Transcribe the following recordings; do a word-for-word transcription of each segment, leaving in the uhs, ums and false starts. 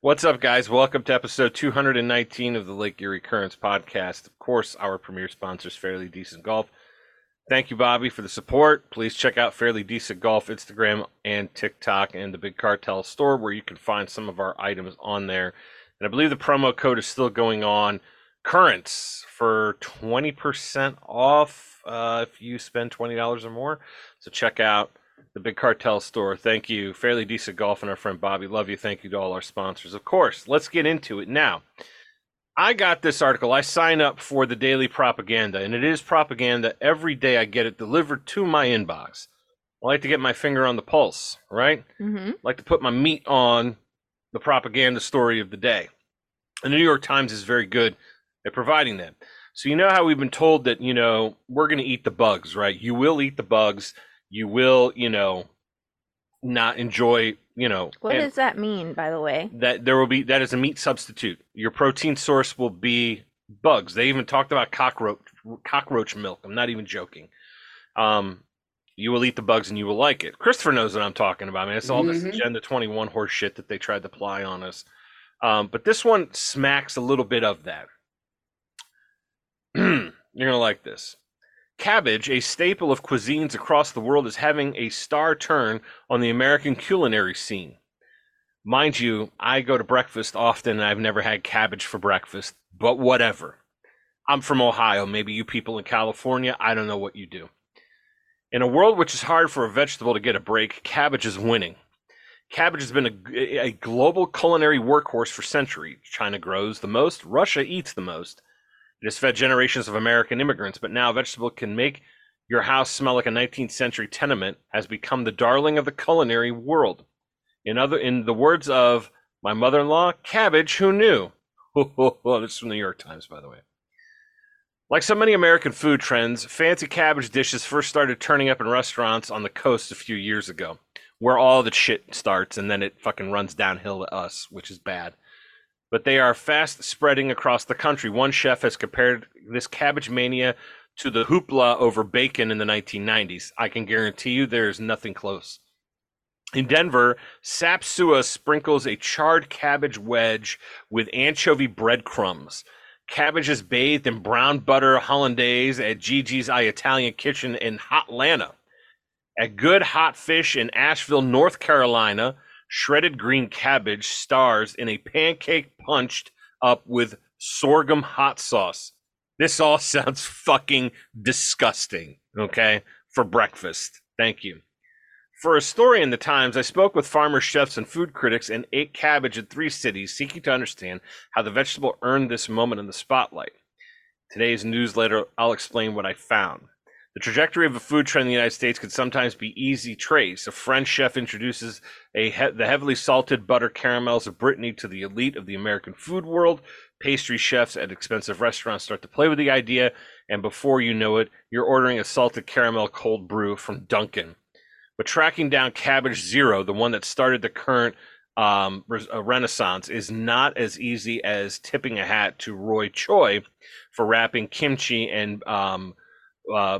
What's up, guys? Welcome to episode two hundred nineteen of the Lake Erie Currents podcast. Of course, our premier sponsor is Fairly Decent Golf. Thank you, Bobby, for the support. Please check out Fairly Decent Golf Instagram and TikTok and the Big Cartel store where you can find some of our items on there. And I believe the promo code is still going on. Currents for twenty percent off uh, if you spend twenty dollars or more. So check out the Big Cartel store. Thank you, Fairly Decent Golf, and our friend Bobby. Love you. Thank you to all our sponsors. Of course, let's get into it now. I got this article. I sign up for the daily propaganda, and it is propaganda. Every day I get it delivered to my inbox. I like to get my finger on the pulse, right? Mm-hmm. I like to put my meat on the propaganda story of the day. And the New York Times is very good at providing that. So you know how we've been told that, you know, we're going to eat the bugs, right? You will eat the bugs. You will, you know, not enjoy, you know. What does that mean, by the way? That there will be, that is a meat substitute. Your protein source will be bugs. They even talked about cockroach, cockroach milk. I'm not even joking. Um, you will eat the bugs and you will like it. Christopher knows what I'm talking about. I mean, it's all Mm-hmm. this Agenda twenty-one horse shit that they tried to ply on us. Um, but this one smacks a little bit of that. You're going to like this. Cabbage, a staple of cuisines across the world, is having a star turn on the American culinary scene. Mind you, I go to breakfast often and I've never had cabbage for breakfast, but whatever. I'm from Ohio. Maybe you people in California, I don't know what you do. In a world which is hard for a vegetable to get a break, cabbage is winning. Cabbage has been a, a global culinary workhorse for centuries. China grows the most, Russia eats the most. It has fed generations of American immigrants, but now a vegetable can make your house smell like a nineteenth century tenement, has become the darling of the culinary world. In other, in the words of my mother-in-law, cabbage, who knew? This is from the New York Times, by the way. Like so many American food trends, fancy cabbage dishes first started turning up in restaurants on the coast a few years ago, where all the shit starts and then it fucking runs downhill to us, which is bad. But they are fast spreading across the country. One chef has compared this cabbage mania to the hoopla over bacon in the nineteen nineties. I can guarantee you there is nothing close. In Denver, Sapsua sprinkles a charred cabbage wedge with anchovy breadcrumbs. Cabbage is bathed in brown butter hollandaise at Gigi's Italian Kitchen in Hotlanta. At Good Hot Fish in Asheville, North Carolina, shredded green cabbage stars in a pancake punched up with sorghum hot sauce. This all sounds fucking disgusting, okay, for breakfast. Thank you. For a story in the Times, I spoke with farmers, chefs, and food critics and ate cabbage in three cities, seeking to understand how the vegetable earned this moment in the spotlight. Today's newsletter, I'll explain what I found. The trajectory of a food trend in the United States could sometimes be easy trace. A French chef introduces a he- the heavily salted butter caramels of Brittany to the elite of the American food world. Pastry chefs at expensive restaurants start to play with the idea, and before you know it, you're ordering a salted caramel cold brew from Dunkin'. But tracking down Cabbage Zero, the one that started the current um, re- uh, renaissance, is not as easy as tipping a hat to Roy Choi for wrapping kimchi and um, Uh,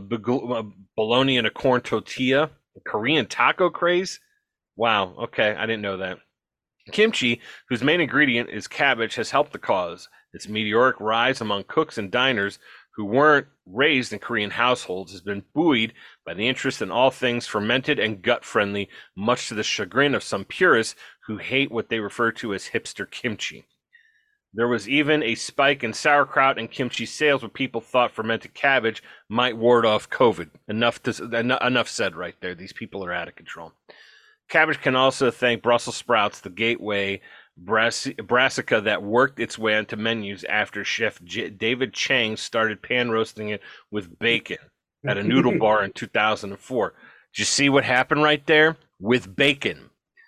bologna and a corn tortilla, Korean taco craze. Wow, okay, I didn't know that. Kimchi, whose main ingredient is cabbage, has helped the cause. Its meteoric rise among cooks and diners who weren't raised in Korean households has been buoyed by the interest in all things fermented and gut-friendly, much to the chagrin of some purists who hate what they refer to as hipster kimchi. There was even a spike in sauerkraut and kimchi sales when people thought fermented cabbage might ward off COVID. Enough to, enough said right there. These people are out of control. Cabbage can also thank Brussels sprouts, the gateway brass- brassica that worked its way onto menus after Chef J- David Chang started pan roasting it with bacon at a noodle bar in two thousand four. Did you see what happened right there? With bacon.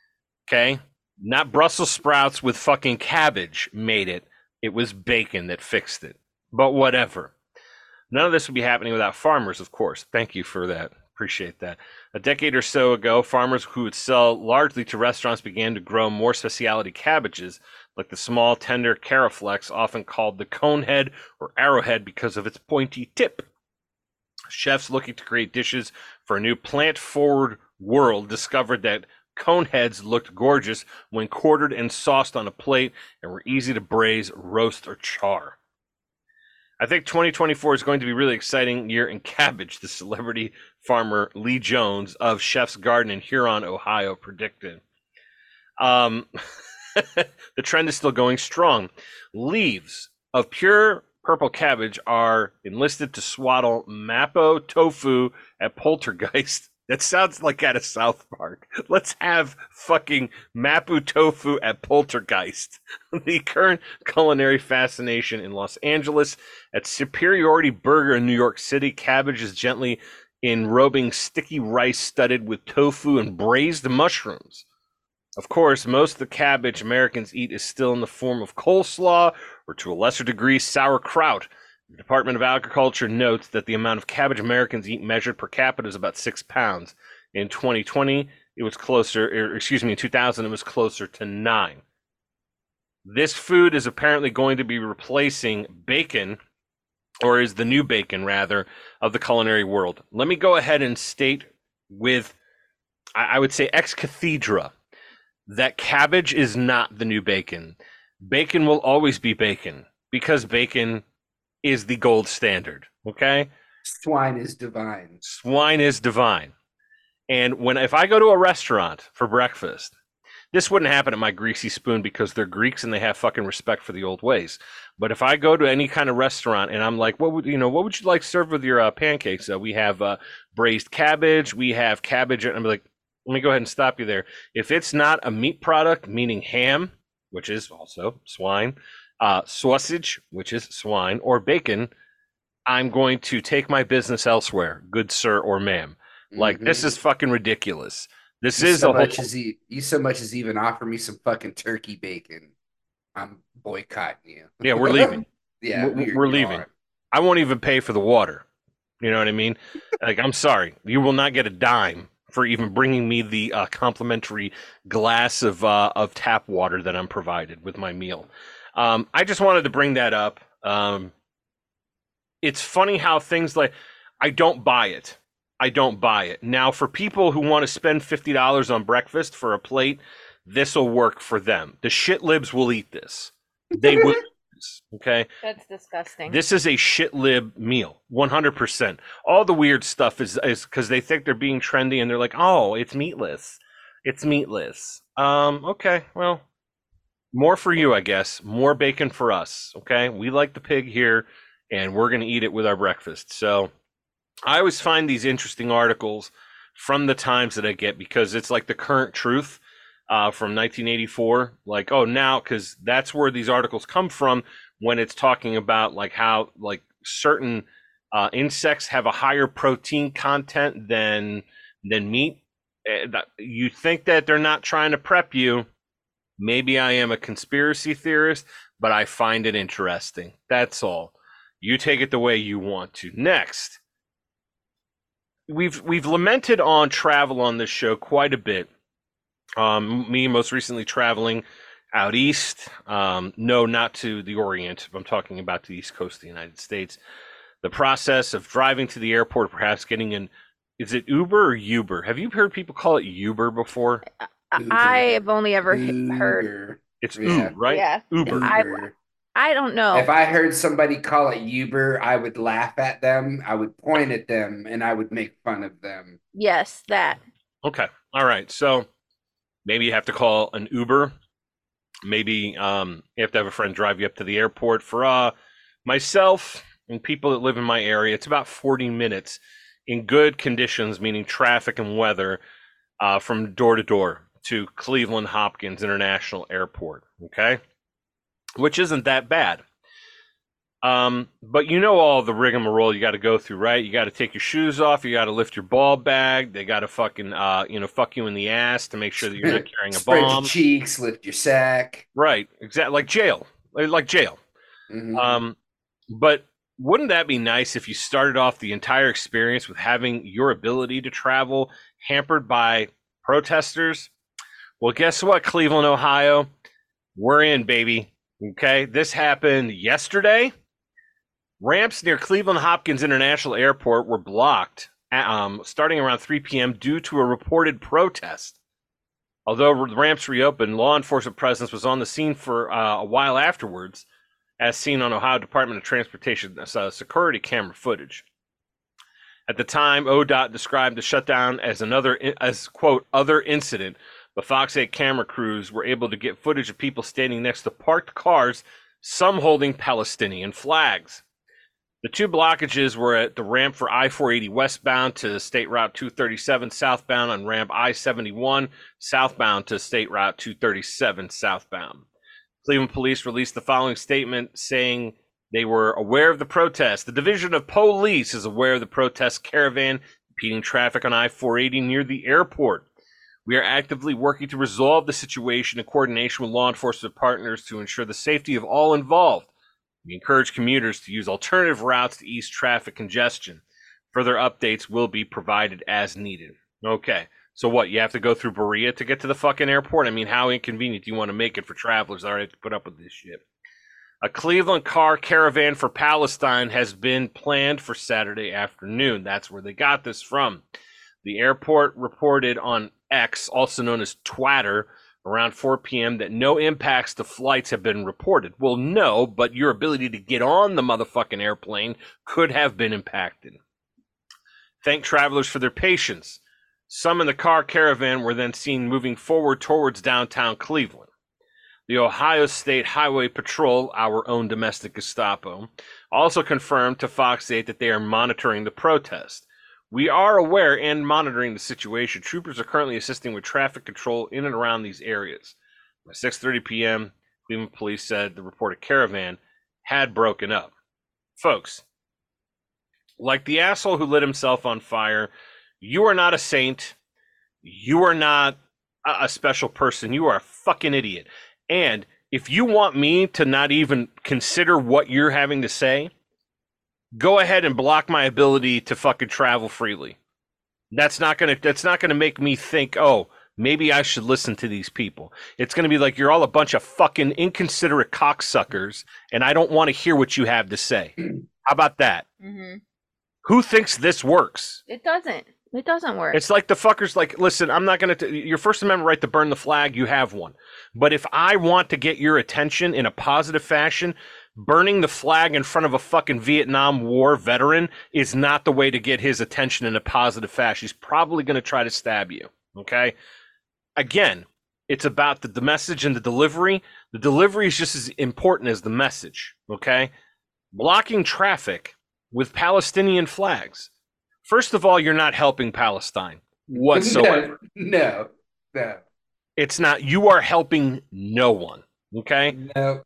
Okay? Not Brussels sprouts with fucking cabbage made it. It was bacon that fixed it. But whatever. None of this would be happening without farmers, of course. Thank you for that. Appreciate that. A decade or so ago, farmers who would sell largely to restaurants began to grow more specialty cabbages, like the small, tender Caraflex, often called the conehead or arrowhead because of its pointy tip. Chefs looking to create dishes for a new plant-forward world discovered that Cone heads looked gorgeous when quartered and sauced on a plate and were easy to braise, roast, or char. I think twenty twenty-four is going to be a really exciting year in cabbage, the celebrity farmer Lee Jones of Chef's Garden in Huron, Ohio, predicted. Um, the trend is still going strong. Leaves of pure purple cabbage are enlisted to swaddle Mapo tofu at Poltergeist. That sounds like out of South Park. Let's have fucking Mapo tofu at Poltergeist. The current culinary fascination in Los Angeles. At Superiority Burger in New York City, cabbage is gently enrobing sticky rice studded with tofu and braised mushrooms. Of course, most of the cabbage Americans eat is still in the form of coleslaw or, to a lesser degree, sauerkraut. The Department of Agriculture notes that the amount of cabbage Americans eat measured per capita is about six pounds. In twenty twenty, it was closer, or excuse me, in two thousand, it was closer to nine. This food is apparently going to be replacing bacon, or is the new bacon, rather, of the culinary world. Let me go ahead and state with, I would say, ex cathedra, that cabbage is not the new bacon. Bacon will always be bacon because bacon is the gold standard, okay? Swine is divine. Swine is divine. And when if I go to a restaurant for breakfast, this wouldn't happen at my Greasy Spoon because they're Greeks and they have fucking respect for the old ways. But if I go to any kind of restaurant and I'm like, what would you know, what would you like served with your uh, pancakes? Uh, we have uh, braised cabbage, we have cabbage, and I'm like, let me go ahead and stop you there. If it's not a meat product, meaning ham, which is also swine, uh, sausage, which is swine, or bacon, I'm going to take my business elsewhere, good sir or ma'am. Like, mm-hmm. This is fucking ridiculous. This you is so a much whole... as e- you so much as even offer me some fucking turkey bacon. I'm boycotting you. Yeah, we're leaving. yeah, we're, we're, we're leaving. Are. I won't even pay for the water. You know what I mean? Like, I'm sorry, you will not get a dime for even bringing me the uh, complimentary glass of uh, of tap water that I'm provided with my meal. Um, I just wanted to bring that up. Um, it's funny how things like, I don't buy it. I don't buy it. Now, for people who want to spend fifty dollars on breakfast for a plate, this will work for them. The shit libs will eat this. They will eat this, okay? That's disgusting. This is a shit lib meal, one hundred percent. All the weird stuff is is because they think they're being trendy and they're like, oh, it's meatless. It's meatless. Um, okay, well, more for you, I guess. More bacon for us, okay? We like the pig here, and we're going to eat it with our breakfast. So I always find these interesting articles from the Times that I get because it's like the current truth uh, from nineteen eighty-four. Like, oh, now, because that's where these articles come from when it's talking about like how like certain uh, insects have a higher protein content than than meat. You think that they're not trying to prep you. Maybe I am a conspiracy theorist, but I find it interesting. That's all. You take it the way you want to. Next. We've we've lamented on travel on this show quite a bit. Um, me most recently traveling out east. Um, no, not to the Orient. I'm talking about the East Coast of the United States. The process of driving to the airport, perhaps getting an, is it Uber or Uber? Have you heard people call it Uber before? Uber. I have only ever Uber. heard. It's yeah. Uber, right? Yeah. Uber. I, I don't know. If I heard somebody call it Uber, I would laugh at them, I would point at them, and I would make fun of them. Yes, that. Okay. All right. So maybe you have to call an Uber. Maybe um, you have to have a friend drive you up to the airport. For uh, myself and people that live in my area, it's about forty minutes in good conditions, meaning traffic and weather, uh, from door to door to Cleveland Hopkins International Airport. Okay. Which isn't that bad. Um, but you know all the rigmarole you got to go through, right? You got to take your shoes off. You got to lift your ball bag. They got to fucking, uh, you know, fuck you in the ass to make sure that you're not carrying a Spread bomb. Your cheeks, lift your sack. Right, exactly, like jail, like jail. Mm-hmm. Um, but wouldn't that be nice if you started off the entire experience with having your ability to travel hampered by protesters? Well, guess what, Cleveland, Ohio? We're in, baby. Okay, this happened yesterday. Ramps near Cleveland Hopkins International Airport were blocked um, starting around three p.m. due to a reported protest. Although the ramps reopened, law enforcement presence was on the scene for uh, a while afterwards, as seen on Ohio Department of Transportation uh, security camera footage. At the time, O D O T described the shutdown as another, as quote, other incident, but Fox eight camera crews were able to get footage of people standing next to parked cars, some holding Palestinian flags. The two blockages were at the ramp for I four eighty westbound to State Route two thirty-seven southbound and ramp I seventy-one southbound to State Route two thirty-seven southbound. Cleveland police released the following statement saying they were aware of the protest. The Division of Police is aware of the protest caravan impeding traffic on I four eighty near the airport. We are actively working to resolve the situation in coordination with law enforcement partners to ensure the safety of all involved. We encourage commuters to use alternative routes to ease traffic congestion. Further updates will be provided as needed. Okay, so what, you have to go through Berea to get to the fucking airport? I mean, how inconvenient do you want to make it for travelers that already have to put up with this shit? A Cleveland car caravan for Palestine has been planned for Saturday afternoon. That's where they got this from. The airport reported on X, also known as Twitter, around four p.m. that no impacts to flights have been reported. Well, no, but your ability to get on the motherfucking airplane could have been impacted. Thank travelers for their patience. Some in the car caravan were then seen moving forward towards downtown Cleveland. The Ohio State Highway Patrol, our own domestic Gestapo, also confirmed to Fox eight that they are monitoring the protest. We are aware and monitoring the situation. Troopers are currently assisting with traffic control in and around these areas. By six thirty p.m., Cleveland police said the reported caravan had broken up. Folks, like the asshole who lit himself on fire, you are not a saint. You are not a special person. You are a fucking idiot. And if you want me to not even consider what you're having to say, go ahead and block my ability to fucking travel freely. That's not gonna that's not gonna make me think, oh, maybe I should listen to these people. It's gonna be like, you're all a bunch of fucking inconsiderate cocksuckers, and I don't want to hear what you have to say. How about that? Mm-hmm. Who thinks this works? It doesn't. It doesn't work. It's like the fuckers like, listen, I'm not going to, your First Amendment right to burn the flag, you have one. But if I want to get your attention in a positive fashion, burning the flag in front of a fucking Vietnam War veteran is not the way to get his attention in a positive fashion. He's probably going to try to stab you, okay? Again, it's about the, the message and the delivery. The delivery is just as important as the message, okay? Blocking traffic with Palestinian flags. First of all, you're not helping Palestine whatsoever. No, no, no. It's not. You are helping no one, okay? No.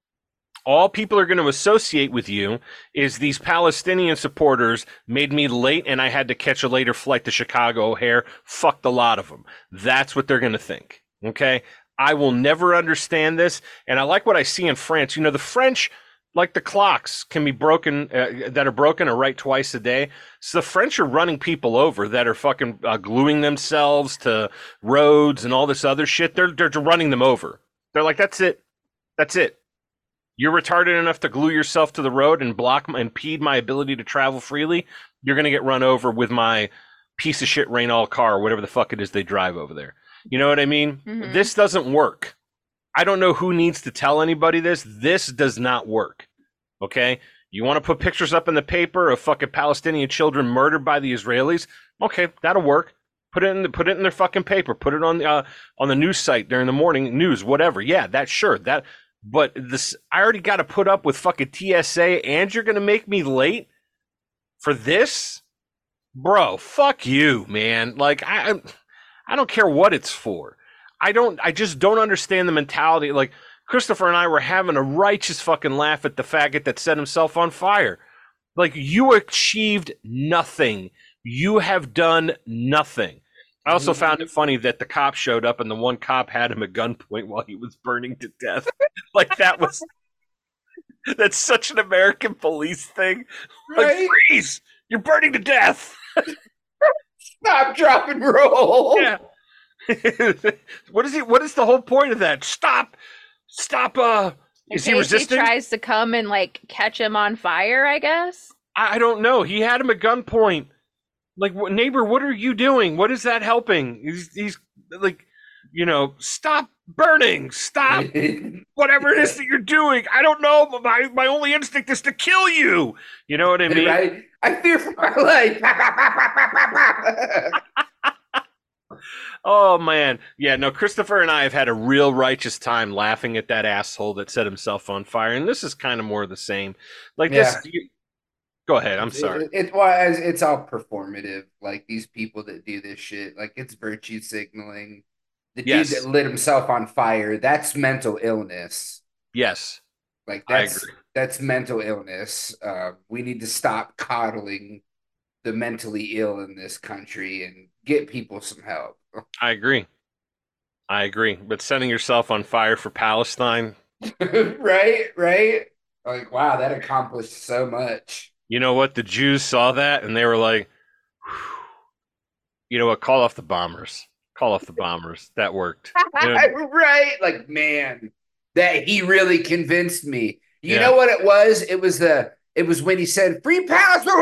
All people are going to associate with you is these Palestinian supporters made me late and I had to catch a later flight to Chicago O'Hare. Fucked a lot of them. That's what they're going to think, okay? I will never understand this. And I like what I see in France. You know, the French, like the clocks can be broken, uh, that are broken or right twice a day. So the French are running people over that are fucking uh, gluing themselves to roads and all this other shit. They're, they're running them over. They're like, that's it. That's it. You're retarded enough to glue yourself to the road and block and impede my ability to travel freely. You're going to get run over with my piece of shit Renault car or whatever the fuck it is they drive over there. You know what I mean? Mm-hmm. This doesn't work. I don't know who needs to tell anybody this. This does not work. Okay? You want to put pictures up in the paper of fucking Palestinian children murdered by the Israelis? Okay, that'll work. Put it in the, put it in their fucking paper. Put it on the uh, on the news site during the morning news, whatever. Yeah, that's sure. That but this I already got to put up with fucking T S A and you're going to make me late for this? Bro, fuck you, man. Like I I don't care what it's for. I don't I just don't understand the mentality. Like Christopher and I were having a righteous fucking laugh at the faggot that set himself on fire. Like, you achieved nothing. You have done nothing. I also found it funny that the cop showed up and the one cop had him at gunpoint while he was burning to death. Like, that was... That's such an American police thing. Like, right? Freeze! You're burning to death! Stop, drop, and roll! Yeah. What is he? What is the whole point of that? Stop! Stop, uh, is he resisting? He tries to come and, like, catch him on fire, I guess? I, I don't know. He had him at gunpoint. Like, neighbor, what are you doing? What is that helping? He's, he's, like, you know, stop burning, stop whatever it is that you're doing. I don't know, but my, my only instinct is to kill you. You know what I mean? Right? I fear for my life. Oh man, yeah. No, Christopher and I have had a real righteous time laughing at that asshole that set himself on fire, and this is kind of more of the same. Like this. Yeah. You, go ahead. I'm It, sorry. it, it was it's all performative. Like these people that do this shit, like it's virtue signaling. The dude that Yes, lit himself on fire, that's mental illness. yes, Like I that's agree. that's mental illness. Uh, we need to stop coddling the mentally ill in this country and get people some help. I agree. I agree. But setting yourself on fire for Palestine, Right, right. Like, wow, that accomplished so much. you know what? The Jews saw that and they were like, you know what? Call off the bombers. Call off the bombers. That worked. You know, Right? Like, man, that he really convinced me. You yeah, know what it was? It was the it was when he said free Palestine.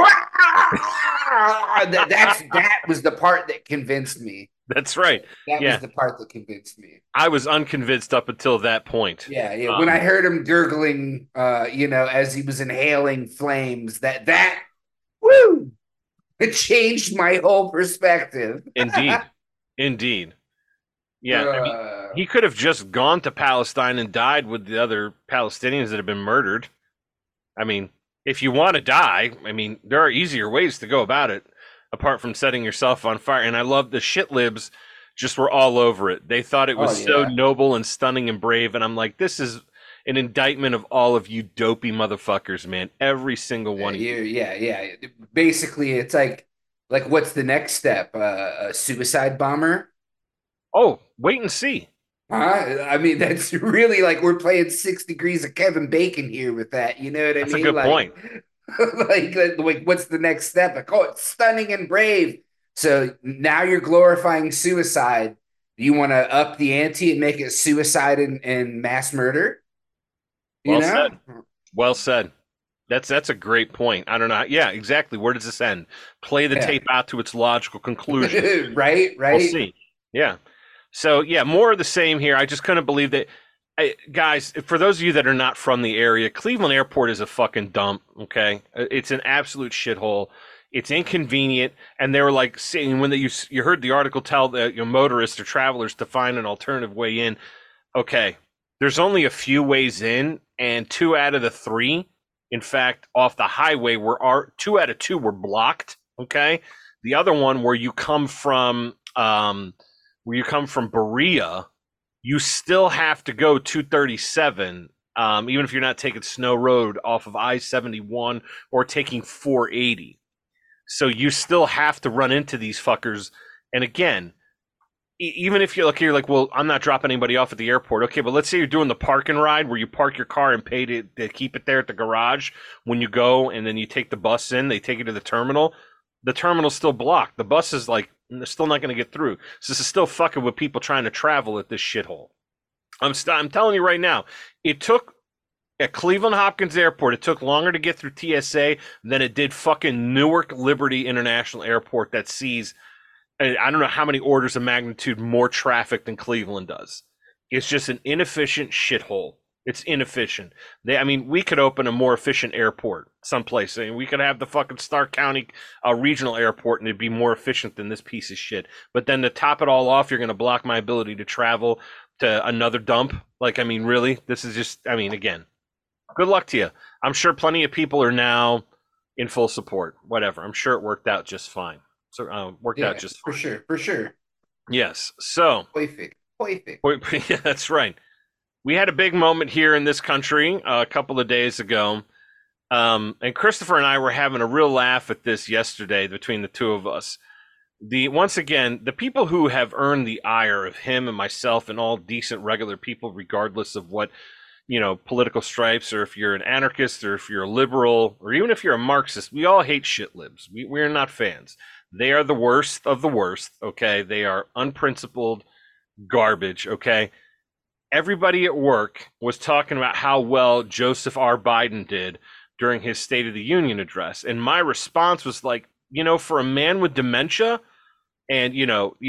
that that's that was the part that convinced me. that's right. That was Yeah, the part that convinced me. I was unconvinced up until that point. Yeah, yeah. When I Um, heard him gurgling, uh, you know, as he was inhaling flames, that that woo, it changed my whole perspective. indeed, indeed. Yeah, I mean, Uh, he could have just gone to Palestine and died with the other Palestinians that have been murdered. I mean, if you want to die, I mean, there are easier ways to go about it apart from setting yourself on fire. And I love the shit libs just were all over it. They thought it oh was so yeah. noble and stunning and brave. And I'm like, this is an indictment of all of you dopey motherfuckers, man. Every single Yeah, one of you. you, yeah, yeah. Basically, it's like, like, what's the next step? Uh, a suicide bomber? Oh, wait and see. Huh? I mean, that's really like we're playing Six Degrees of Kevin Bacon here with that. You know what I That's a mean? good Like, point. like, like, what's the next step? Like, oh, it's stunning and brave. So now you're glorifying suicide. Do you want to up the ante and make it suicide and, and mass murder? You Well know? said. Well said. That's that's a great point. I don't know. Yeah, exactly. Where does this end? Play the Yeah. tape out to its logical conclusion. Right, We'll right. see. Yeah. So yeah, more of the same here. I just couldn't believe that. I, guys, for those of you that are not from the area, Cleveland Airport is a fucking dump. Okay, it's an absolute shithole. It's inconvenient, and they were like saying when they, you you heard the article tell the you know, motorists or travelers to find an alternative way in. Okay, there's only a few ways in, and two out of the three, in fact, off the highway were are two out of two were blocked. Okay, the other one where you come from. Um, where you come from Berea, you still have to go two thirty-seven, um, even if you're not taking Snow Road off of I seventy-one or taking four eighty. So you still have to run into these fuckers. And again, e- even if you're like, you're like, well, I'm not dropping anybody off at the airport. Okay, but let's say you're doing the park and ride where you park your car and pay to, to keep it there at the garage when you go, and then you take the bus in, they take you to the terminal. The terminal's still blocked. The bus is like, they're still not going to get through. So this is still fucking with people trying to travel at this shithole. I'm st- I'm telling you right now, it took at Cleveland Hopkins Airport, it took longer to get through T S A than it did fucking Newark Liberty International Airport that sees, I don't know how many orders of magnitude more traffic than Cleveland does. It's just an inefficient shithole. It's inefficient. They, I mean, we could open a more efficient airport someplace. I mean, we could have the fucking Stark County uh, regional airport, and it'd be more efficient than this piece of shit. But then to top it all off, you're going to block my ability to travel to another dump. Like, I mean, really, this is just. I mean, again, good luck to you. I'm sure plenty of people are now in full support. Whatever. I'm sure it worked out just fine. So uh, worked out Yeah, just for fine. sure, for sure. Yes. So. Perfect, perfect. Yeah, that's right. We had a big moment here in this country uh, a couple of days ago. Um, and Christopher and I were having a real laugh at this yesterday between the two of us. The once again, the people who have earned the ire of him and myself and all decent regular people, regardless of what, you know, political stripes, or if you're an anarchist or if you're a liberal or even if you're a Marxist, we all hate shit libs. We, we're not fans. They are the worst of the worst, okay? They are unprincipled garbage, okay? Everybody at work was talking about how well Joseph R. Biden did during his State of the Union address. And my response was like, you know, for a man with dementia and, you know, you know,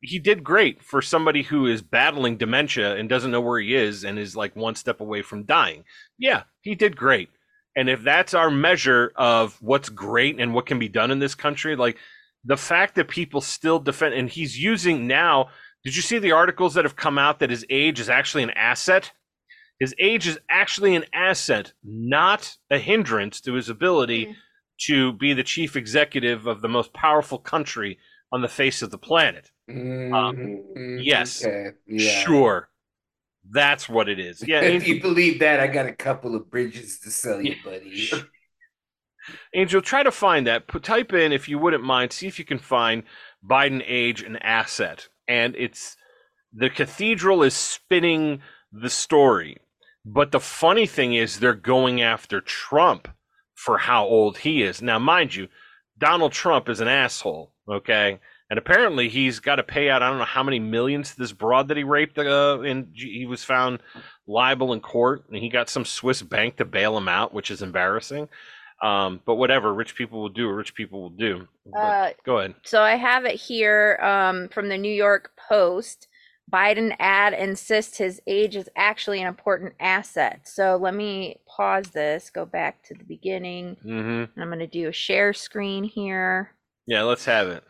he did great for somebody who is battling dementia and doesn't know where he is and is like one step away from dying. Yeah, he did great. And if that's our measure of what's great and what can be done in this country, like the fact that people still defend, and he's using now, did you see the articles that have come out that his age is actually an asset? His age is actually an asset, not a hindrance to his ability mm. to be the chief executive of the most powerful country on the face of the planet. Mm-hmm. Um, yes, okay. yeah. Sure. That's what it is. Yeah. If you believe that, I got a couple of bridges to sell you, buddy. Angel, try to find that. Put, type in, if you wouldn't mind, see if you can find Biden age an asset. And it's the cathedral is spinning the story. But the funny thing is they're going after Trump for how old he is. Now, mind you, Donald Trump is an asshole, okay? And apparently he's got to pay out, I don't know how many millions to this broad that he raped, uh, and he was found liable in court, and he got some Swiss bank to bail him out, which is embarrassing. Um, but whatever, rich people will do what rich people will do. Uh, go ahead. So I have it here um, from the New York Post. Biden ad insists his age is actually an important asset. So let me pause this, go back to the beginning. Mm-hmm. I'm going to do a share screen here. Yeah, let's have it.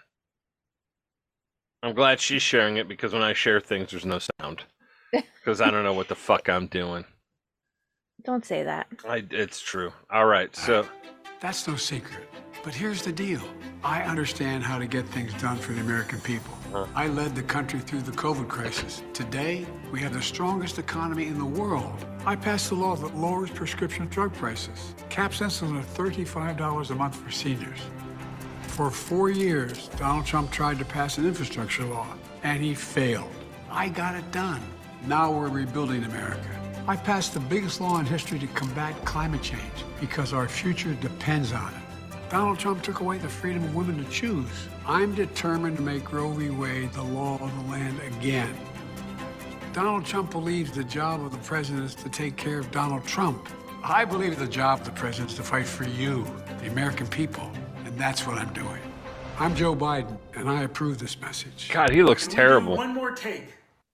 I'm glad she's sharing it because when I share things, there's no sound. Because I don't know what the fuck I'm doing. Don't say that. I, it's true. All right, so. That's no secret. But here's the deal. I understand how to get things done for the American people. Huh. I led the country through the COVID crisis. Today, we have the strongest economy in the world. I passed a law that lowers prescription drug prices, caps insulin at thirty-five dollars a month for seniors. For four years, Donald Trump tried to pass an infrastructure law, and he failed. I got it done. Now we're rebuilding America. I passed the biggest law in history to combat climate change because our future depends on it. Donald Trump took away the freedom of women to choose. I'm determined to make Roe v. Wade the law of the land again. Donald Trump believes the job of the president is to take care of Donald Trump. I believe the job of the president is to fight for you, the American people, and that's what I'm doing. I'm Joe Biden, and I approve this message. God, he looks Can terrible. We do one more take.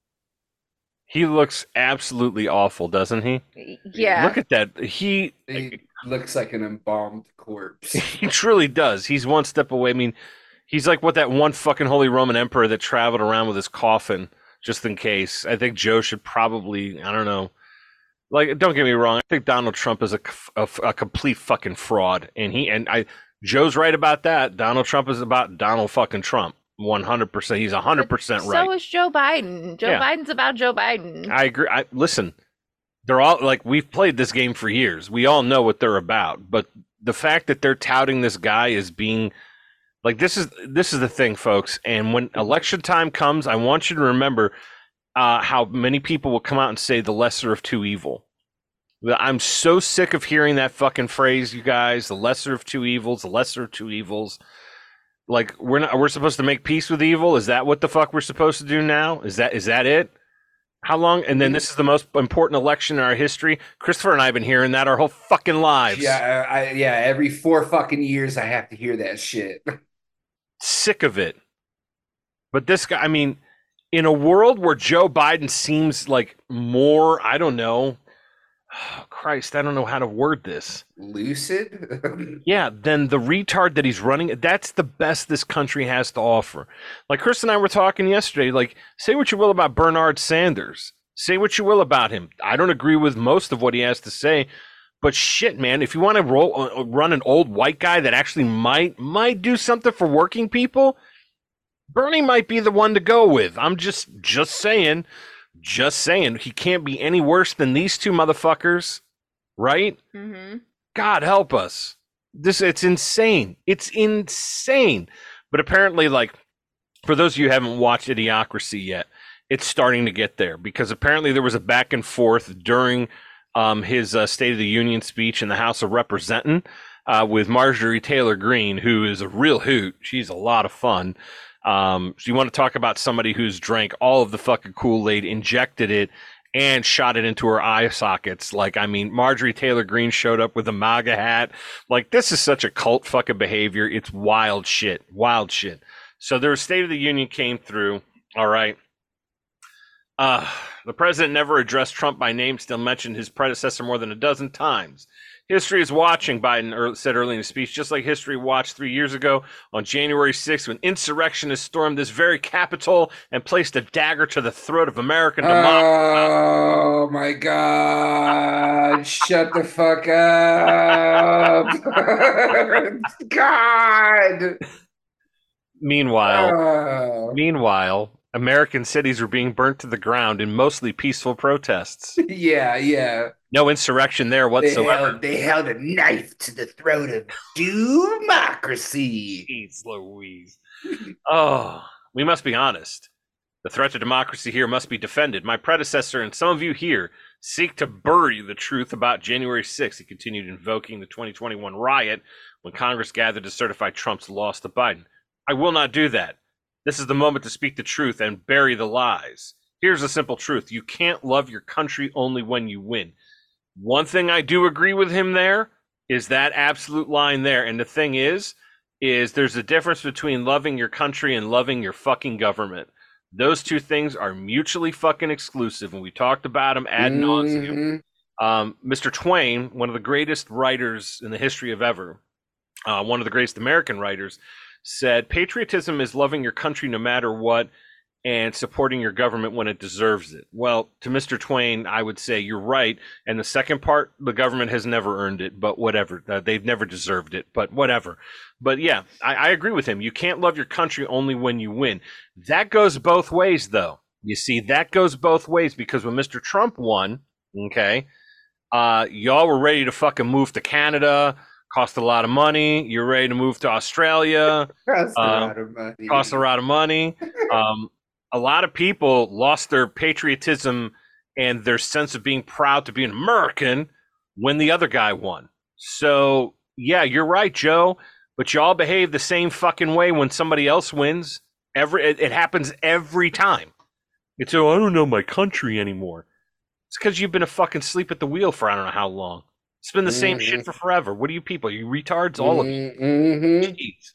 He looks absolutely awful, doesn't he? Yeah. Look at that. He, he looks like an embalmed corpse. He truly does. He's one step away. I mean, he's like what that one fucking Holy Roman Emperor that traveled around with his coffin just in case. I think Joe should probably, I don't know. Like, don't get me wrong. I think Donald Trump is a, a, a complete fucking fraud. And he, and I, Joe's right about that. Donald Trump is about Donald fucking Trump. one hundred percent. He's one hundred percent right. So is Joe Biden. Joe yeah. Biden's about Joe Biden. I agree. I, listen, they're all like, we've played this game for years. We all know what they're about. But the fact that they're touting this guy as being like, this is this is the thing, folks. And when election time comes, I want you to remember uh, how many people will come out and say the lesser of two evil. I'm so sick of hearing that fucking phrase, you guys. The lesser of two evils, the lesser of two evils. Like, we're not, we're supposed to make peace with evil? Is that what the fuck we're supposed to do now? Is that is that it? How long? And then this is the most important election in our history. Christopher and I have been hearing that our whole fucking lives. Yeah, I, yeah. Every four fucking years, I have to hear that shit. Sick of it. But this guy, I mean, in a world where Joe Biden seems like more, I don't know, oh, Christ, I don't know how to word this. Lucid? Yeah, then the retard that he's running, that's the best this country has to offer. Like Chris and I were talking yesterday, like, say what you will about Bernard Sanders. Say what you will about him. I don't agree with most of what he has to say, but shit, man, if you want to roll, uh, run an old white guy that actually might might do something for working people, Bernie might be the one to go with. I'm just just saying. Just saying, he can't be any worse than these two motherfuckers, right? Mm-hmm. God help us. This it's insane. It's insane. But apparently, like, for those of you who haven't watched Idiocracy yet, it's starting to get there because apparently there was a back and forth during um, his uh, State of the Union speech in the House of Representatives uh, with Marjorie Taylor Greene, who is a real hoot. She's a lot of fun. Um, so you want to talk about somebody who's drank all of the fucking Kool-Aid, injected it, and shot it into her eye sockets. Like, I mean, Marjorie Taylor Greene showed up with a MAGA hat. Like, this is such a cult fucking behavior. It's wild shit. Wild shit. So their State of the Union came through, All right. Uh, the president never addressed Trump by name, still mentioned his predecessor more than a dozen times. History is watching, Biden said early in his speech, just like history watched three years ago on January sixth when insurrectionists stormed this very Capitol and placed a dagger to the throat of American democracy. Oh my God. Shut the fuck up. God. Meanwhile, Oh. meanwhile, American cities were being burnt to the ground in mostly peaceful protests. Yeah, yeah. No insurrection there They whatsoever. held, they held a knife to the throat of democracy. Jeez Louise. Oh, we must be honest. The threat to democracy here must be defended. My predecessor and some of you here seek to bury the truth about January sixth. He continued invoking the twenty twenty-one riot when Congress gathered to certify Trump's loss to Biden. I will not do that. This is the moment to speak the truth and bury the lies. Here's the simple truth. You can't love your country only when you win. One thing I do agree with him there is that absolute line there. And the thing is, is there's a difference between loving your country and loving your fucking government. Those two things are mutually fucking exclusive, and we talked about them ad nauseum. Mm-hmm. Um, Mister Twain, one of the greatest writers in the history of ever, uh, one of the greatest American writers, said, patriotism is loving your country no matter what and supporting your government when it deserves it. Well, to Mister Twain, I would say you're right. And the second part, the government has never earned it, but whatever. Uh, they've never deserved it, but whatever. But yeah, I, I agree with him. You can't love your country only when you win. That goes both ways, though. You see, that goes both ways because when Mister Trump won, okay, uh, y'all were ready to fucking move to Canada. Cost a lot of money. You're ready to move to Australia. Cost a Um, lot of money. Cost a lot of money. Um, a lot of people lost their patriotism and their sense of being proud to be an American when the other guy won. So, yeah, you're right, Joe. But y'all behave the same fucking way when somebody else wins. Every it, it happens every time. It's, oh, I don't know my country anymore. It's because you've been a fucking sleep at the wheel for I don't know how long. It's been the same Mhm. shit for forever. What are you people? Are you retards? All of you. Mm-hmm. Jeez.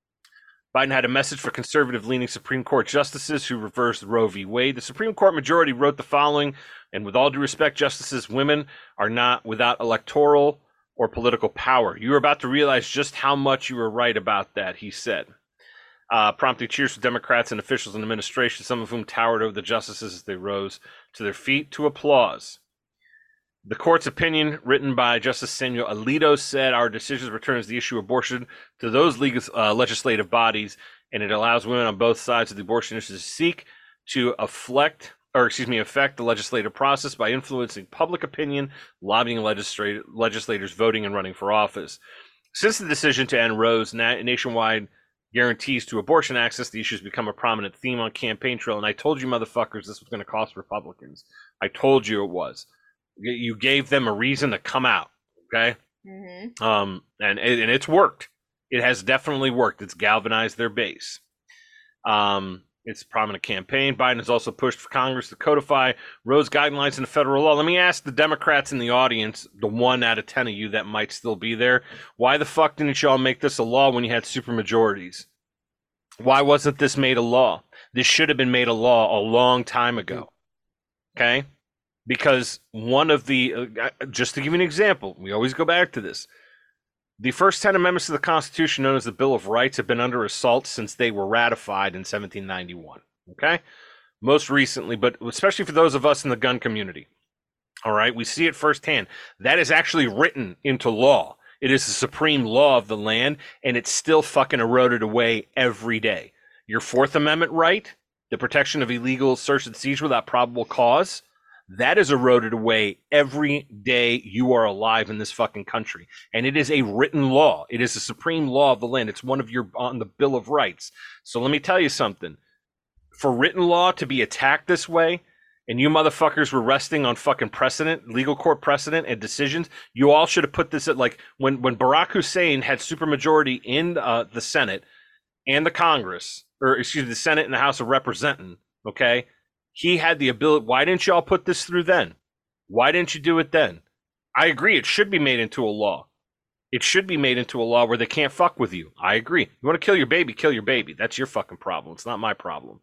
Biden had a message for conservative-leaning Supreme Court justices who reversed Roe v. Wade. The Supreme Court majority wrote the following, and with all due respect, justices, women are not without electoral or political power. You are about to realize just how much you were right about that, he said. Uh, prompting cheers from Democrats and officials in administration, some of whom towered over the justices as they rose to their feet to applause. The court's opinion, written by Justice Samuel Alito, said our decision returns the issue of abortion to those legal, uh, legislative bodies, and it allows women on both sides of the abortion issue to seek to affect, or excuse me, affect the legislative process by influencing public opinion, lobbying legislat- legislators, voting, and running for office. Since the decision to end Roe's na- nationwide guarantees to abortion access, the issue has become a prominent theme on campaign trail. And I told you, motherfuckers, this was going to cost Republicans. I told you it was. You gave them a reason to come out, okay? Mm-hmm. Um, and and it's worked. It has definitely worked. It's galvanized their base. Um, it's a prominent campaign. Biden has also pushed for Congress to codify Roe's guidelines into federal law. Let me ask the Democrats in the audience, the one out of ten of you that might still be there, why the fuck didn't y'all make this a law when you had supermajorities? Why wasn't this made a law? This should have been made a law a long time ago, okay? Because one of the, uh, just to give you an example, we always go back to this. The first ten amendments to the Constitution, known as the Bill of Rights, have been under assault since they were ratified in seventeen ninety-one. Okay? Most recently, but especially for those of us in the gun community. All right? We see it firsthand. That is actually written into law. It is the supreme law of the land, and it's still fucking eroded away every day. Your Fourth Amendment right, the protection of illegal search and seizure without probable cause, that is eroded away every day you are alive in this fucking country. And it is a written law. It is the supreme law of the land. It's one of your, on the Bill of Rights. So let me tell you something. For written law to be attacked this way, and you motherfuckers were resting on fucking precedent, legal court precedent and decisions, you all should have put this at, like, when, when Barack Hussein had supermajority in uh, the Senate and the Congress, or excuse me, the Senate and the House of Representatives, okay? He had the ability. Why didn't y'all put this through then? Why didn't you do it then? I agree. It should be made into a law. It should be made into a law where they can't fuck with you. I agree. You want to kill your baby, kill your baby. That's your fucking problem. It's not my problem.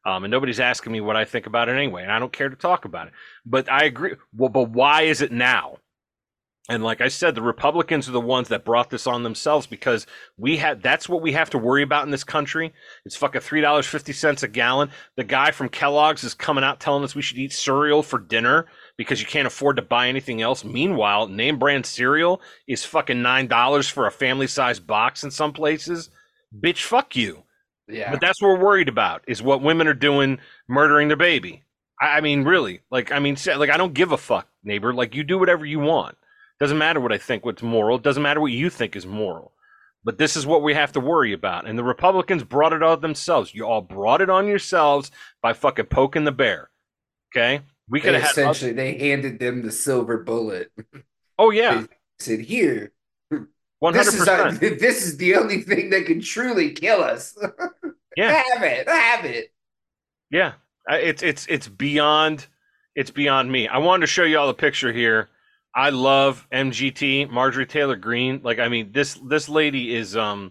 Um, and nobody's asking me what I think about it anyway, and I don't care to talk about it. But I agree. Well, but why is it now? And like I said, the Republicans are the ones that brought this on themselves because we had that's what we have to worry about in this country. It's fucking three dollars and fifty cents a gallon. The guy from Kellogg's is coming out telling us we should eat cereal for dinner because you can't afford to buy anything else. Meanwhile, name brand cereal is fucking nine dollars for a family sized box in some places. Bitch, fuck you. Yeah. But that's what we're worried about is what women are doing, murdering their baby. I, I mean, really, like, I mean, like, I don't give a fuck, neighbor. Like, you do whatever you want. Doesn't matter what I think what's moral. It doesn't matter what you think is moral. But this is what we have to worry about. And the Republicans brought it on themselves. You all brought it on yourselves by fucking poking the bear. Okay? We could They have had essentially they handed them the silver bullet. Oh yeah. They said, "Here, one this hundred is our, percent. this is the only thing that can truly kill us. Yeah. have it, have it." Yeah. I- It's it's it's beyond it's beyond me. I wanted to show you all the picture here. I love M G T, Marjorie Taylor Greene. Like, I mean, this this lady is um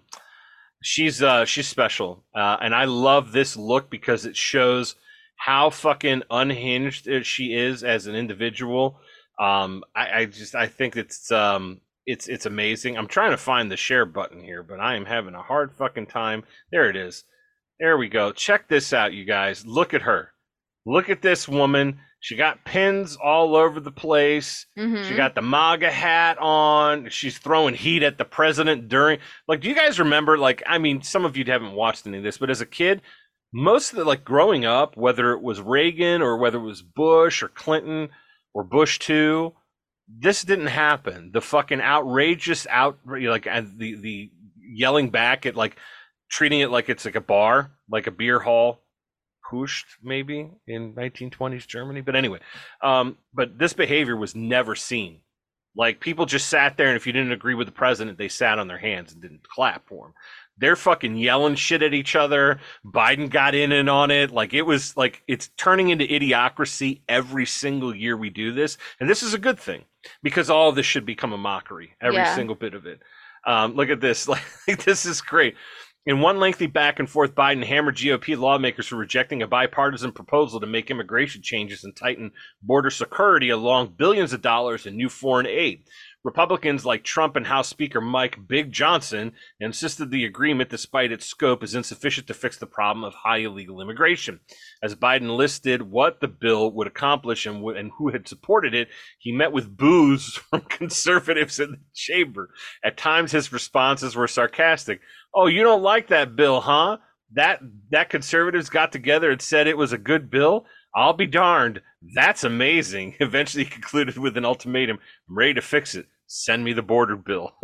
she's uh she's special. Uh and I love this look because it shows how fucking unhinged she is as an individual. Um I, I just I think it's um it's it's amazing. I'm trying to find the share button here, but I am having a hard fucking time. There it is. There we go. Check this out, you guys. Look at her. Look at this woman. She got pins all over the place. Mhm. She got the MAGA hat on. She's throwing heat at the president during. Like, do you guys remember? Like, I mean, some of you haven't watched any of this, but as a kid, most of the, like, growing up, whether it was Reagan or whether it was Bush or Clinton or Bush two, this didn't happen. The fucking outrageous out, like, and the the yelling back at, like, treating it like it's like a bar, like a beer hall. Pushed maybe in nineteen twenties Germany, but anyway, um, but this behavior was never seen. Like, people just sat there, and if you didn't agree with the president, they sat on their hands and didn't clap for him. They're fucking yelling shit at each other. Biden got in and on it. Like, it was like it's turning into idiocracy every single year we do this, and this is a good thing because all of this should become a mockery. Every Yeah. single bit of it. Um, look at this. Like, this is great. In one lengthy back and forth, Biden hammered G O P lawmakers for rejecting a bipartisan proposal to make immigration changes and tighten border security along billions of dollars in new foreign aid. Republicans like Trump and House Speaker Mike Big Johnson insisted the agreement, despite its scope, is insufficient to fix the problem of high illegal immigration. As Biden listed what the bill would accomplish and, and who had supported it, he met with boos from conservatives in the chamber. At times, his responses were sarcastic. "Oh, you don't like that bill, huh? That that conservatives got together and said it was a good bill? I'll be darned. That's amazing." Eventually, he concluded with an ultimatum: "I'm ready to fix it. Send me the border bill."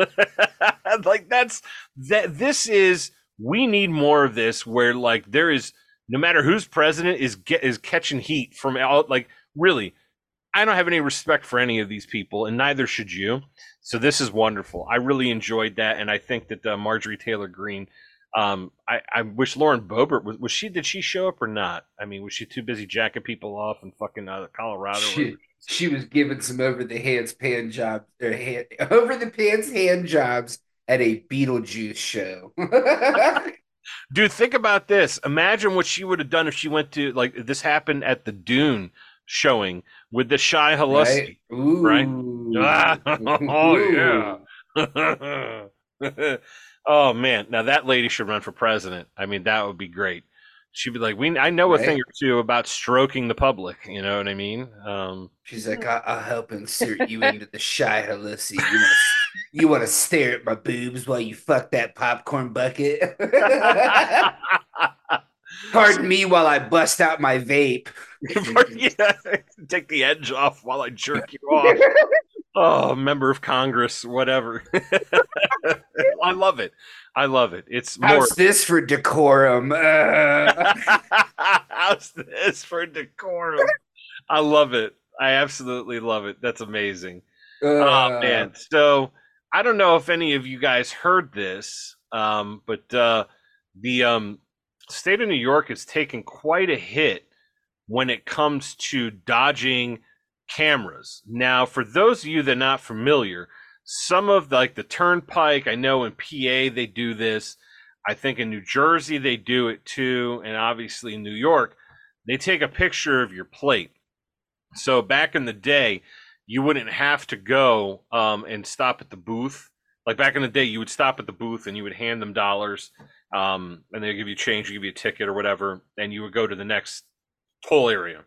Like, that's that. This is we need more of this, where, like, there is no matter who's president is get is catching heat from out. Like, really, I don't have any respect for any of these people, and neither should you. So this is wonderful. I really enjoyed that, and I think that uh, Marjorie Taylor Greene. Um, I, I wish Lauren Boebert was, was she did she show up or not? I mean, was she too busy jacking people off in fucking uh, Colorado? She, she was given some over the hands pan jobs or hand, over the pants hand jobs at a Beetlejuice show. Dude, think about this. Imagine what she would have done if she went to, like, this happened at the Dune showing with the Shai Hallusi. Right? Ooh. Right? Ah, oh, yeah. Oh, man. Now, that lady should run for president. I mean, that would be great. She'd be like, "We, I know Right? a thing or two about stroking the public." You know what I mean? Um, She's like, I- I'll help insert you into the Shai Hallusi. You want to you want to stare at my boobs while you fuck that popcorn bucket? Pardon me while I bust out my vape. yeah, take the edge off while I jerk you off. Oh, member of Congress, whatever. I love it. I love it. It's more. How's this for decorum? Uh. How's this for decorum? I love it. I absolutely love it. That's amazing. Oh, Uh, man. So I don't know if any of you guys heard this, um, but uh, the um, state of New York has taken quite a hit when it comes to dodging cameras. Now, for those of you that are not familiar, some of the, like the Turnpike, I know in P A they do this. I think in New Jersey they do it too, and obviously in New York, they take a picture of your plate. So back in the day, you wouldn't have to go um, and stop at the booth. Like back in the day, you would stop at the booth and you would hand them dollars, um, and they give you change, give you a ticket or whatever, and you would go to the next toll area.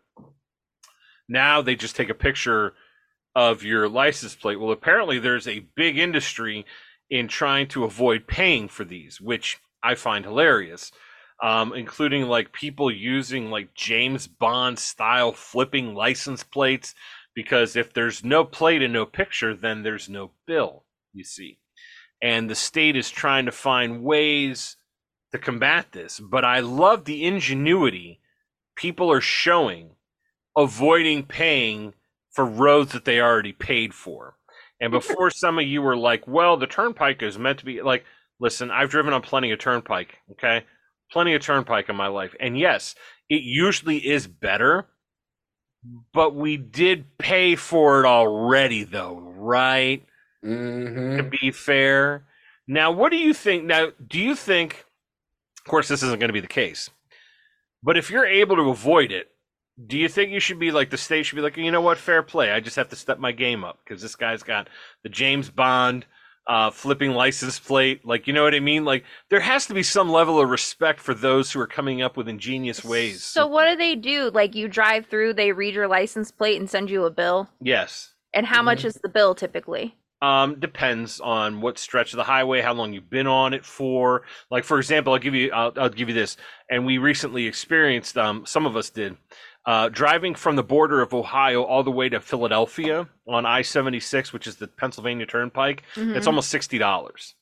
Now they just take a picture of your license plate. Well, apparently there's a big industry in trying to avoid paying for these, which I find hilarious, um, including like people using like James Bond style flipping license plates, because if there's no plate and no picture, then there's no bill, you see. And the state is trying to find ways to combat this. But I love the ingenuity people are showing, avoiding paying for roads that they already paid for. And before some of you were like, well, the turnpike is meant to be like, listen, I've driven on plenty of turnpike, okay? Plenty of turnpike in my life. And yes, it usually is better, but we did pay for it already though, right? Mm-hmm. To be fair. Now, what do you think? Now, do you think, of course, this isn't going to be the case, but if you're able to avoid it, do you think you should be like, the state should be like, you know what, fair play. I just have to step my game up because this guy's got the James Bond uh, flipping license plate. Like, you know what I mean? Like, there has to be some level of respect for those who are coming up with ingenious ways. So what do they do? Like, you drive through, they read your license plate and send you a bill? Yes. And how much is the bill typically? Um, depends on what stretch of the highway, how long you've been on it for. Like, for example, I'll give you, I'll, I'll give you this. And we recently experienced, um, some of us did, uh, driving from the border of Ohio all the way to Philadelphia on I seventy-six, which is the Pennsylvania Turnpike. Mhm. It's almost sixty dollars.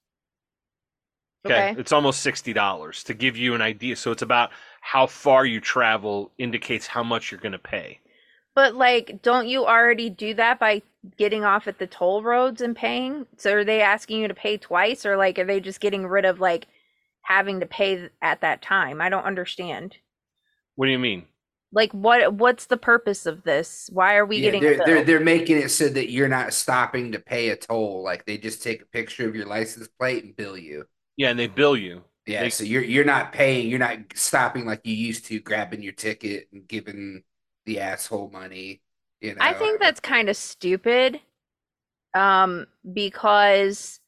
Okay. Okay. It's almost sixty dollars to give you an idea. So it's about how far you travel indicates how much you're going to pay. But like, don't you already do that by getting off at the toll roads and paying? So are they asking you to pay twice, or like, are they just getting rid of like having to pay at that time? I don't understand. What do you mean? Like, what what's the purpose of this? Why are we Yeah, getting a they're, bill? they're they're making it so that you're not stopping to pay a toll. Like they just take a picture of your license plate and bill you. Yeah, and they bill you. Yeah, They- so you're you're not paying, you're not stopping like you used to, grabbing your ticket and giving the asshole money. You know, I think that's kind of stupid. Um, because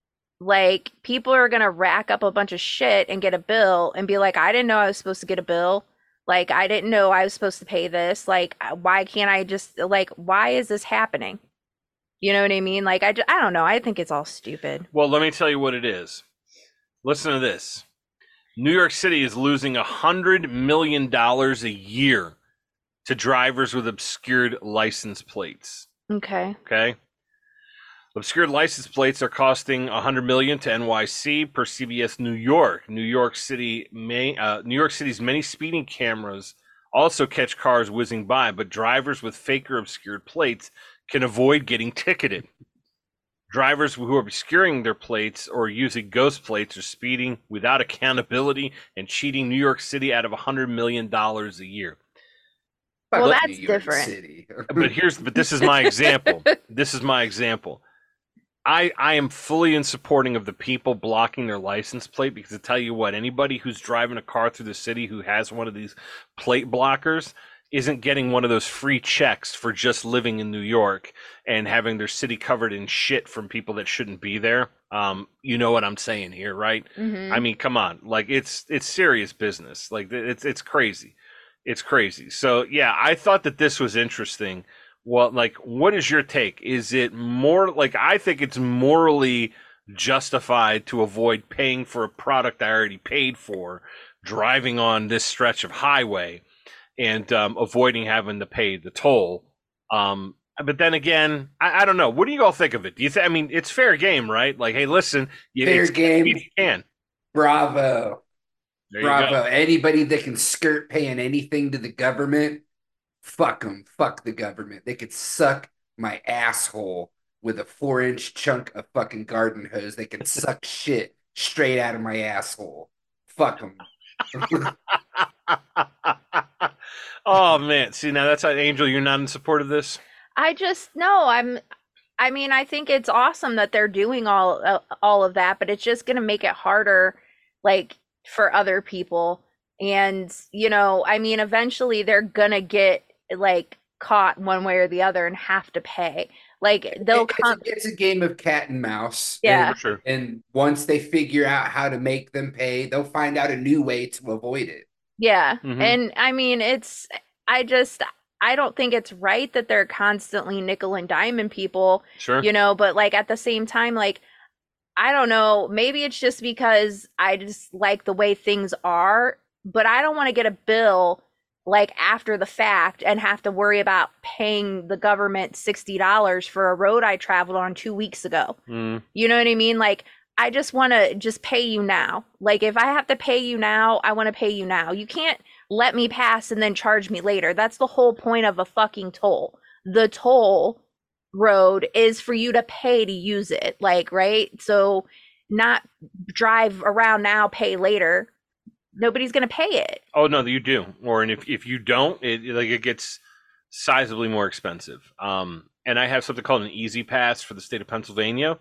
like people are gonna rack up a bunch of shit and get a bill and be like, I didn't know I was supposed to get a bill. Like, I didn't know I was supposed to pay this. Like, why can't I just, like, why is this happening? You know what I mean? Like, I, ju- I don't know. I think it's all stupid. Well, let me tell you what it is. Listen to this. New York City is losing one hundred million dollars a year to drivers with obscured license plates. Okay. Okay? Obscured license plates are costing one hundred million dollars to N Y C per C B S New York. New York City may, uh, New York City's many speeding cameras also catch cars whizzing by, but drivers with fake or obscured plates can avoid getting ticketed. Drivers who are obscuring their plates or using ghost plates are speeding without accountability and cheating New York City out of one hundred million dollars a year. Fuck Well, New that's York different. City. But here's, but this is my example. This is my example. I, I am fully in supporting of the people blocking their license plate, because I tell you what, anybody who's driving a car through the city who has one of these plate blockers isn't getting one of those free checks for just living in New York and having their city covered in shit from people that shouldn't be there. Um, you know what I'm saying here, right? Mhm. I mean, come on, like it's it's serious business. Like it's it's crazy, it's crazy. So yeah, I thought that this was interesting. Well, like, what is your take? Is it more like, I think it's morally justified to avoid paying for a product I already paid for, driving on this stretch of highway, and um, avoiding having to pay the toll. Um, but then again, I, I don't know. What do you all think of it? Do you think? I mean, it's fair game, right? Like, hey, listen, you, Fair it's, game. You can. Bravo. There you Bravo. go. Anybody that can skirt paying anything to the government, fuck them. Fuck the government. They could suck my asshole with a four inch chunk of fucking garden hose. They can suck shit straight out of my asshole. Fuck them. Oh man, see, now that's how, Angel, you're not in support of this. I just no. I'm. I mean, I think it's awesome that they're doing all uh, all of that, but it's just going to make it harder like for other people. And, you know, I mean, eventually they're gonna get like caught one way or the other and have to pay. Like they'll It- it's, come, a, it's a game of cat and mouse. yeah, For sure. And once they figure out how to make them pay, they'll find out a new way to avoid it. yeah. Mhm. And I mean, it's, I just, I don't think it's right that they're constantly nickel and diming people, Sure. you know, but like at the same time, like, I don't know, maybe it's just because I just like the way things are, but I don't want to get a bill like after the fact and have to worry about paying the government sixty dollars for a road I traveled on two weeks ago. Mm. You know what I mean? Like, I just want to just pay you now. Like, if I have to pay you now, I want to pay you now. You can't let me pass and then charge me later. That's the whole point of a fucking toll. The toll road is for you to pay to use it. Like, right? So, not drive around now, pay later. Nobody's going to pay it. Oh no, you do. Or and if if you don't, it like it gets sizably more expensive. Um, and I have something called an Easy Pass for the state of Pennsylvania,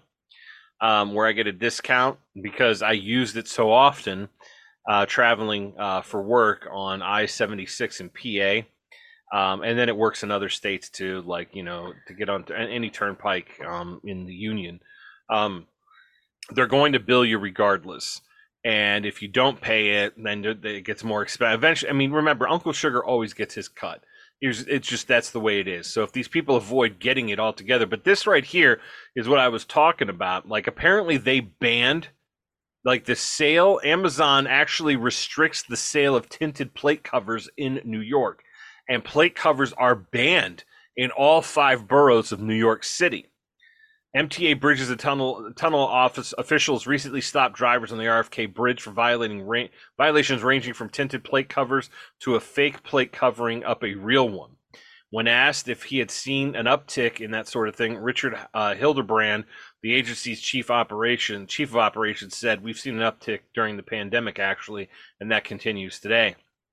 um, where I get a discount because I used it so often uh, traveling uh, for work on I seventy-six in P A. Um, and then it works in other states too, like, you know, to get on any turnpike um, in the union. Um, they're going to bill you regardless. And if you don't pay it, then it gets more expensive. Eventually, I mean, remember, Uncle Sugar always gets his cut. It's just that's the way it is. So if these people avoid getting it altogether, but this right here is what I was talking about. Like, apparently they banned, like, the sale. Amazon actually restricts the sale of tinted plate covers in New York. And plate covers are banned in all five boroughs of New York City. M T A Bridges and Tunnel Tunnel Office officials recently stopped drivers on the R F K Bridge for violating ra- violations ranging from tinted plate covers to a fake plate covering up a real one. When asked if he had seen an uptick in that sort of thing, Richard uh, Hildebrand, the agency's chief operation chief of operations, said, "We've seen an uptick during the pandemic, actually, and that continues today."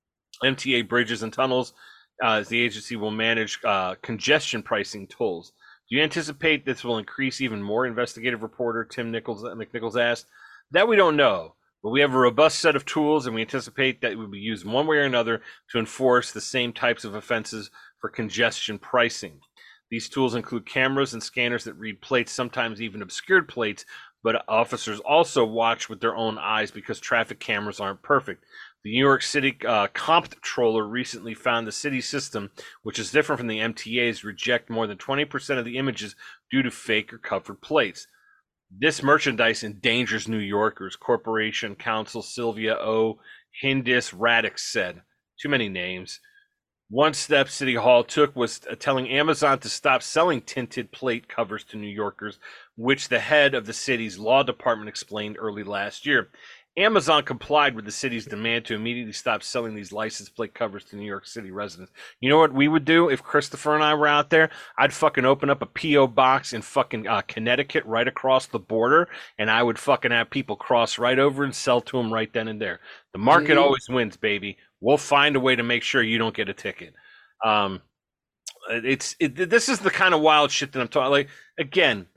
M T A Bridges and Tunnels, uh, as the agency will manage uh, congestion pricing tolls. Do you anticipate this will increase even more? Investigative reporter Tim Nichols McNichols asked. That we don't know, but we have a robust set of tools, and we anticipate that it will be used one way or another to enforce the same types of offenses for congestion pricing. These tools include cameras and scanners that read plates, sometimes even obscured plates, but officers also watch with their own eyes because traffic cameras aren't perfect. The New York City uh, Comptroller recently found the city system, which is different from the M T A's, reject more than twenty percent of the images due to fake or covered plates. This merchandise endangers New Yorkers, Corporation Counsel Sylvia O. Hindis Radix said. Too many names. One step City Hall took was telling Amazon to stop selling tinted plate covers to New Yorkers, which the head of the city's law department explained early last year. Amazon complied with the city's demand to immediately stop selling these license plate covers to New York City residents. You know what we would do if Christopher and I were out there? I'd fucking open up a P O box in fucking uh, Connecticut right across the border, and I would fucking have people cross right over and sell to them right then and there. The market Mhm. always wins, baby. We'll find a way to make sure you don't get a ticket. Um, it's it, this is the kind of wild shit that I'm talking. Like, again,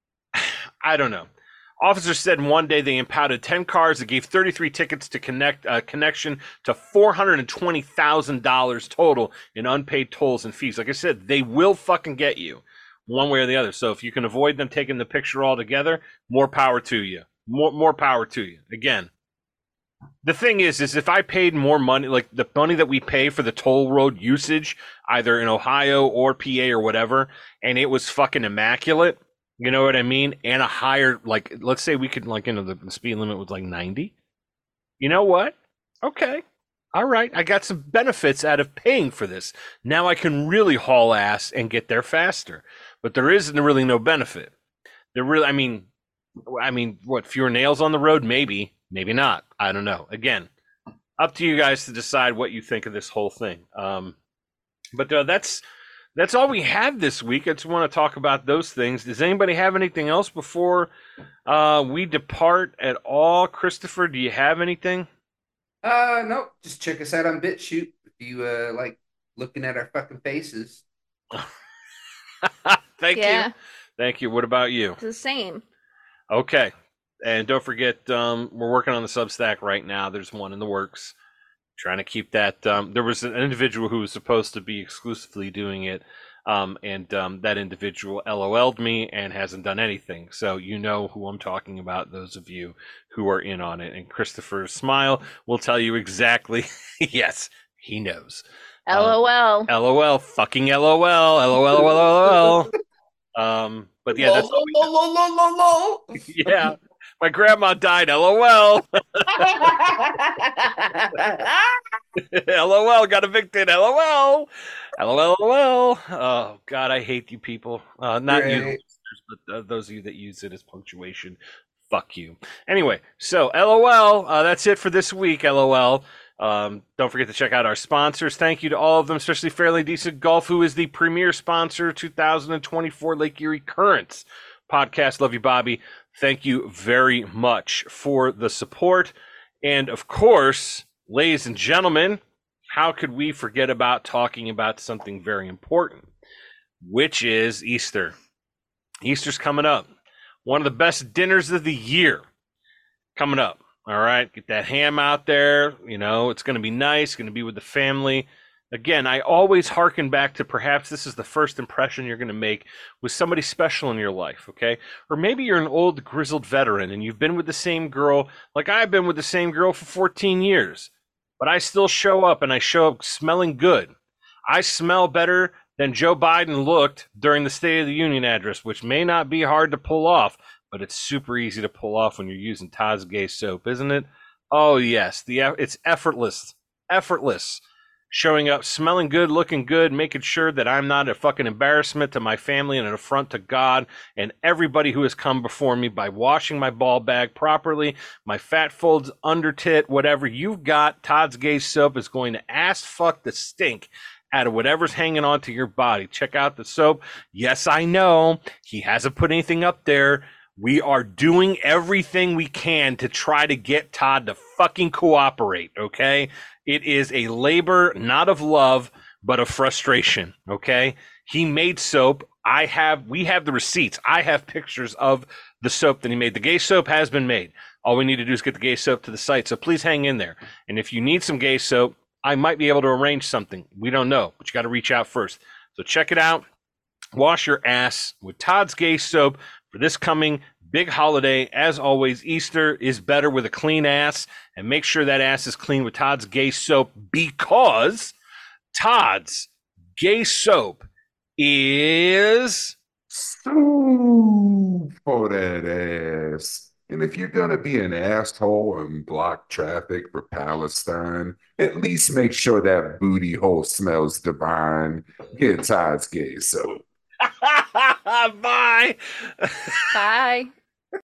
I don't know. Officers said in one day they impounded ten cars that gave thirty-three tickets to connect uh, connection to four hundred twenty thousand dollars total in unpaid tolls and fees. Like I said, they will fucking get you one way or the other. So if you can avoid them taking the picture altogether, more power to you. More more power to you. Again, the thing is, is if I paid more money, like the money that we pay for the toll road usage, either in Ohio or P A or whatever, and it was fucking immaculate. You know what I mean? And a higher, like, let's say we could, like, you know, the, the speed limit was like ninety. You know what? Okay. All right. I got some benefits out of paying for this. Now I can really haul ass and get there faster. But there isn't really no benefit. There really, I mean, I mean, what, fewer nails on the road? Maybe. Maybe not. I don't know. Again, up to you guys to decide what you think of this whole thing. Um, but uh, that's. That's all we have this week. I just want to talk about those things. Does anybody have anything else before uh, we depart at all? Christopher, do you have anything? Uh, no, just check us out on BitChute if you uh like looking at our fucking faces. Thank Yeah. you. Thank you. What about you? It's the same. Okay. And don't forget, um, we're working on the Substack right now. There's one in the works. Trying to keep that. Um, there was an individual who was supposed to be exclusively doing it, um, and um, that individual LOL'd me and hasn't done anything. So you know who I'm talking about, those of you who are in on it. And Christopher's smile will tell you exactly. Yes, he knows. LOL. Um, LOL. Fucking LOL. LOL. LOL. Um, but yeah, that's all we do. Yeah. My grandma died. LOL. LOL. Got evicted. LOL. LOL. LOL. Oh God, I hate you people. Uh, not Right. you, but uh, those of you that use it as punctuation. Fuck you. Anyway, so LOL. Uh, that's it for this week. LOL. Um, don't forget to check out our sponsors. Thank you to all of them, especially Fairly Decent Golf, who is the premier sponsor two thousand twenty-four Lake Erie Currents podcast. Love you, Bobby. Thank you very much for the support. And of course, ladies and gentlemen, how could we forget about talking about something very important, which is Easter. Easter's coming up. One of the best dinners of the year coming up. All right, get that ham out there. You know, it's going to be nice, going to be with the family. Again, I always hearken back to perhaps this is the first impression you're going to make with somebody special in your life, okay? Or maybe you're an old grizzled veteran and you've been with the same girl, like I've been with the same girl for fourteen years, but I still show up and I show up smelling good. I smell better than Joe Biden looked during the State of the Union address, which may not be hard to pull off, but it's super easy to pull off when you're using Todd's Gay soap, isn't it? Oh, yes. The It's effortless. Effortless. Showing up, smelling good, looking good, making sure that I'm not a fucking embarrassment to my family and an affront to God and everybody who has come before me by washing my ball bag properly, my fat folds, under tit, whatever you've got. Todd's Gay soap is going to ass fuck the stink out of whatever's hanging onto your body. Check out the soap. Yes, I know he hasn't put anything up there. We are doing everything we can to try to get Todd to fucking cooperate, okay? It is a labor, not of love, but of frustration, okay? He made soap. I have, we have the receipts. I have pictures of the soap that he made. The Gay soap has been made. All we need to do is get the Gay soap to the site, so please hang in there. And if you need some Gay soap, I might be able to arrange something. We don't know, but you got to reach out first. So check it out. Wash your ass with Todd's Gay soap for this coming big holiday. As always, Easter is better with a clean ass, and make sure that ass is clean with Todd's Gay soap, because Todd's Gay soap is so for that ass. And if you're gonna be an asshole and block traffic for Palestine, at least make sure that booty hole smells divine. Get Todd's Gay soap. Bye. Bye.